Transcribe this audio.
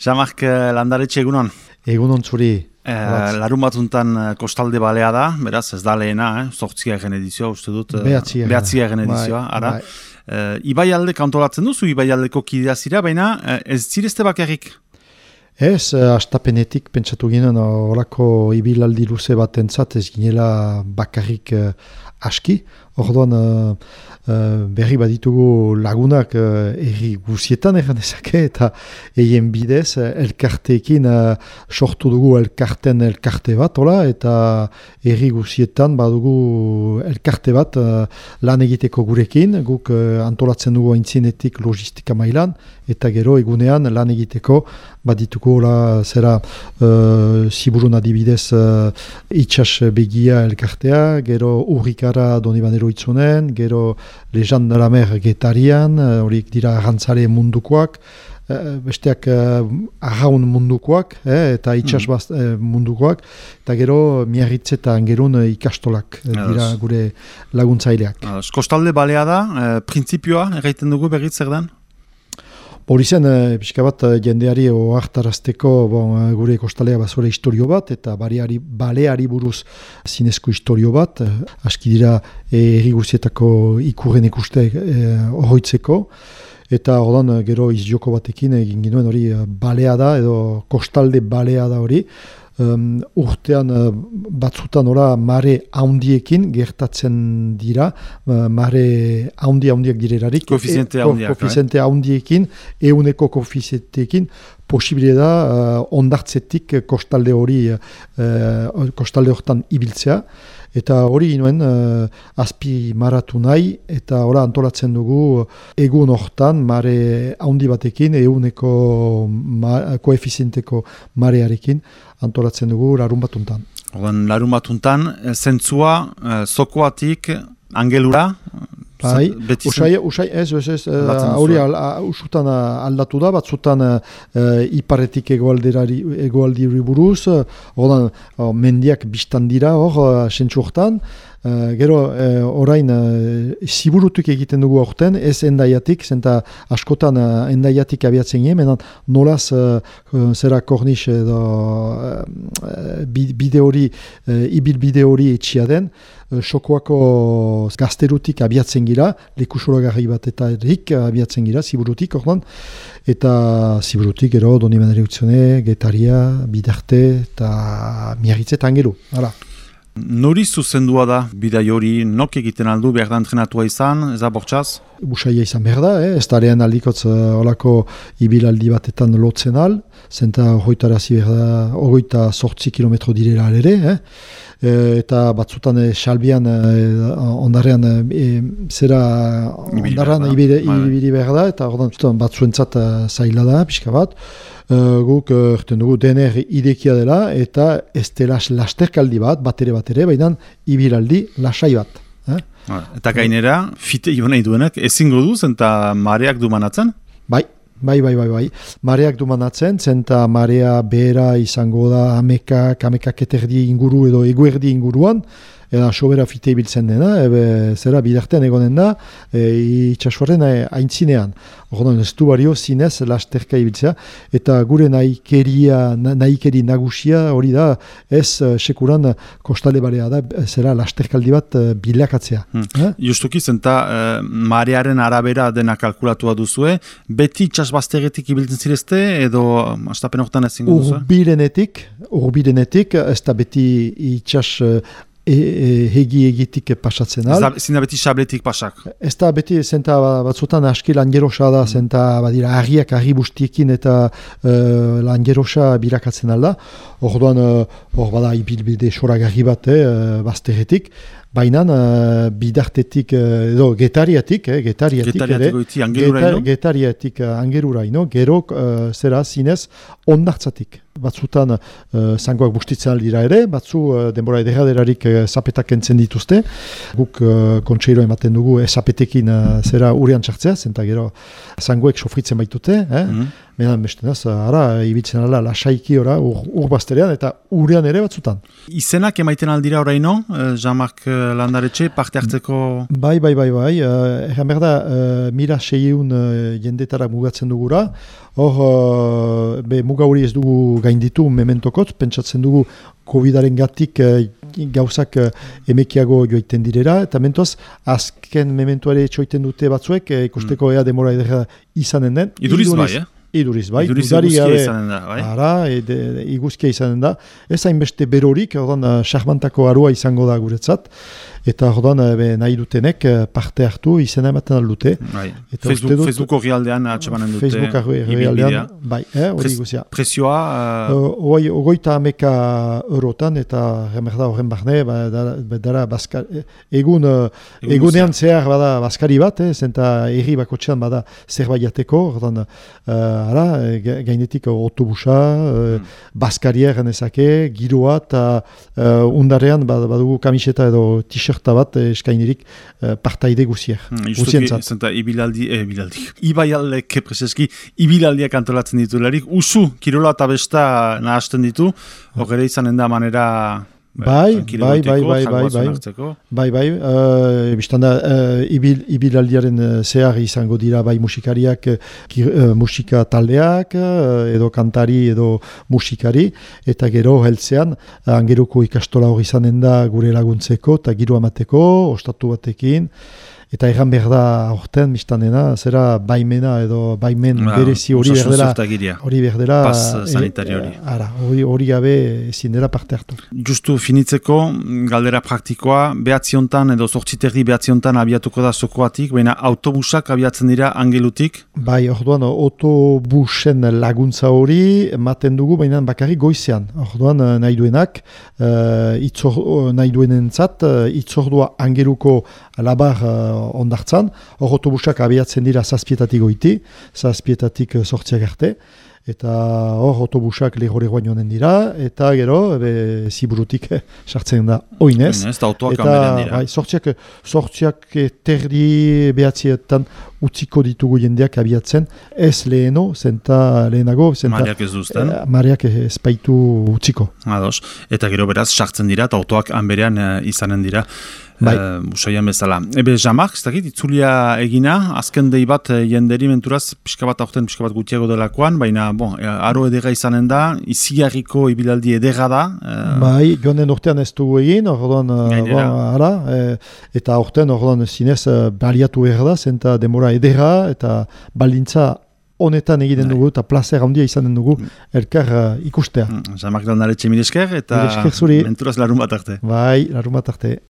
Jean-Marc Landaretxe egunon. Egunon zuri. Larun batuntan kostalde balea da, beraz ez da lehena, 8. edizioa, uste dut. 9. edizioa, ara. Ibai alde kantolatzen duzu, Ibai aldeko kidea zira, baina ez zirezte bakarrik? Ez, astapenetik pentsatu ginen horako ibilaldi luze bat entzat ez ginela bakarrik aski. Orduan berri baditugu lagunak erri guzietan egan ezake eta eien bidez elkarteekin sortu dugu elkarte bat, eta erri guzietan badugu elkarte bat lan egiteko gurekin, guk antolatzen dugu aintzinetik logistika mailan, eta gero egunean lan egiteko badituko zera Ziburun adibidez itxas begia elkartea, gero Urrikara Donibanero itzunen, gero Lejan de la Mer Getarian, horiek dira arrantzale mundukoak, besteak arraun mundukoak, eta itxas mundukoak, eta gero Miarritze eta Angerun ikastolak dira gure laguntzaileak. Kostalde balea da, printzipioa erraiten dugu berriz zer den? Hori zen, pixka bat jendeari ohartarazteko gure kostalea bazore historio bat, eta baleari buruz zinezko historio bat, aski dira erri guztietako ikurren ikuste horroitzeko, eta ordan gero izjoko batekin egin ginuen hori balea da, edo kostalde balea da hori, urtean batzutan mare haundiekin gertatzen dira, mare haundiak direrarik, koefiziente haundiekin, euneko koefizienteekin, posibile da ondartzetik kostalde hortan ibiltzea, eta hori ginoen azpi maratu nahi, eta antolatzen dugu egun hortan mare haundi batekin, euneko koefizienteko marearekin, antolatzen dugu larun batuntan. Larun batuntan, zentzua, zokoatik, angelura? Bai, usai, ez, hori usutan aldatu da, batzutan iparetik egoaldiri buruz, mendiak biztan dira, sentsu hortan, gero orain Ziburutik egiten dugu horten, ez endaiatik, zenta askotan endaiatik abiatzen gien, menan nolaz zera kornix edo ibilbide hori etxia den, Sokoako gazterutik abiatzen gira, lekusuragarri bat eta errik abiatzen gira, Ziburutik, ordan, eta Ziburutik gero Donibanero utzione, Getaria, Bidarte eta Miarritze eta Angeru. Nori zuzendua da bidai hori, nok egiten aldu, behar da entrenatua izan, ez da bortxaz? Busaia izan behar da, ez da alean aldikotz olako ibilaldi batetan lotzen al, zenta horretarazi behar da, 28 kilometro direla ere, eta batzutan salbian ondarrean ibili behar da, eta batzuentzat zaila da, pixka bat. Guk erten dugu dener idekia dela, eta ez dela lasterkaldi batere, baina ibilaldi lasai bat. Eta gainera, fite jo nahi duenak, ezingo du, zenta mareak du manatzen? Bai. Mareak du manatzen, zenta marea behera izango da amekak eterdi inguru edo eguerdi inguruan, eta sobera fite ibiltzen dena, zera bidartean egonen da, itxasuaren aintzinean. Ordan ez du bario zinez lasterka ibiltzea, eta gure nahikeri nagusia hori da, ez sekuran kostale balea da, zera lasterkaldi bat bilakatzea. Justuki zenta marearen arabera dena kalkulatua duzue, beti itxasbazteretik ibiltzen zirezte, edo astapen horretan ezingo duzu? Urbirenetik, ez da beti itxas hegi egitik pasatzen al. Zina beti sabletik pasak? Ez da beti zenta batzutan aski langerosa da, zenta badira argi bustiekin eta langerosa birakatzen alda. Orduan, bada ibilbide soragarri bat bazteretik. Baina bidartetik, edo getariatik angeruraino, gero zera zinez ondartzatik. Batzutan zangoak bustitzen aldira ere, batzu denbora edera-derarik zapetak entzen dituzte. Guk kontseiro ematen dugu zapetekin zera urian txartzea, zenta gero zangoek sofritzen baitute. Menan bestenaz, ibiltzen ala lasaiki urbazterean eta urian ere batzutan. Izenak emaiten aldira oraino, Jean-Marc Landaretxe, parte hartzeko... Bai. Egan behar da, 1600 jendetara mugatzen dugura. Hor, muga hori ez dugu gainditu mementokot, pentsatzen dugu COVID-aren gatik gauzak emekiago joiten direra, eta mentoaz, azken mementuare txoiten dute batzuek, ikusteko ea demora edera izanen den. Iduriz bai, Iduriz iguzkia izanen da, bai? Ara, iguzkia izanen da. Ez hainbeste berorik, xarmantako arua izango da guretzat, eta nahi dutenek parte hartu izena ematen aldute. Bai. Facebook horrialdean atxemanen dute. Facebook horrialdean, bai, hori guzia. Presioa? Ogoita ameka eurotan, eta remerda horren barne, dara egunean zehar bada baskari bat, zenta erri bakotxean bada zerbait jateko, gainetik autobusa, baskaria genezake, giroa, eta undarean badugu kamiseta edo t-shirta bat eskainirik partaide guziak. Justuki, Ibaialdek prezeski, ibilaldiak antolatzen ditularik, usu, kirola eta besta nahasten ditu, hogere izanen da manera... Bai. Bistanda, ibilaldiaren zehar izango dira bai musikariak, musika taldeak, edo kantari edo musikari, eta gero heltzean, angeroko ikastola hori izanen da gure laguntzeko, eta giro amateko, ostatu batekin, eta egan behar da horten, biztanena, zera baimena edo baimen berezi hori berdela. Hori berdela. Pas sanitari hori. Hori gabe ezin dela parte hartu. Justu finitzeko, galdera praktikoa, behatziontan edo zortziterdi behatziontan abiatuko da zokoatik, baina autobusak abiatzen dira Angelutik? Bai, orduan, autobusen laguntza hori ematen dugu, baina bakarrik goizean. Orduan, nahi duenak, nahi duenentzat, itzordua Angeluko labar ondartzan, hor autobusak abiatzen dira zazpietatik goiti, zazpietatik sortziak arte, eta hor autobusak lehoregoan joanen dira, eta gero, ziburutik sartzen da oinez. Eta autoak ameren dira. Bai, sortziak terdi behatzietan utziko ditugu jendeak abiatzen, ez lehenago, Mariak ez duzten. Mariak ez baitu utziko. Ados. Eta gero beraz, sartzen dira, eta autoak hanberean izanen dira. Bai. Usaian bezala. Jamak, ez dakit, itzulia egina, azken dei bat jenderi menturaz, pixka bat aurten, pixka bat gutiago delakoan, baina, aro edera izanen da, izigarriko ibilaldi edera da. Bai, joanen urtean ez dugu egin, orduan, eta urtean, orduan, zinez, baliatu behar da, zenta demora edera, eta baldintza honetan egiten dugu, eta placer handia izanen dugu, elkar ikustea. Jamak Landaretxe mil esker, eta menturaz larun bat arte. Bai, larun bat arte.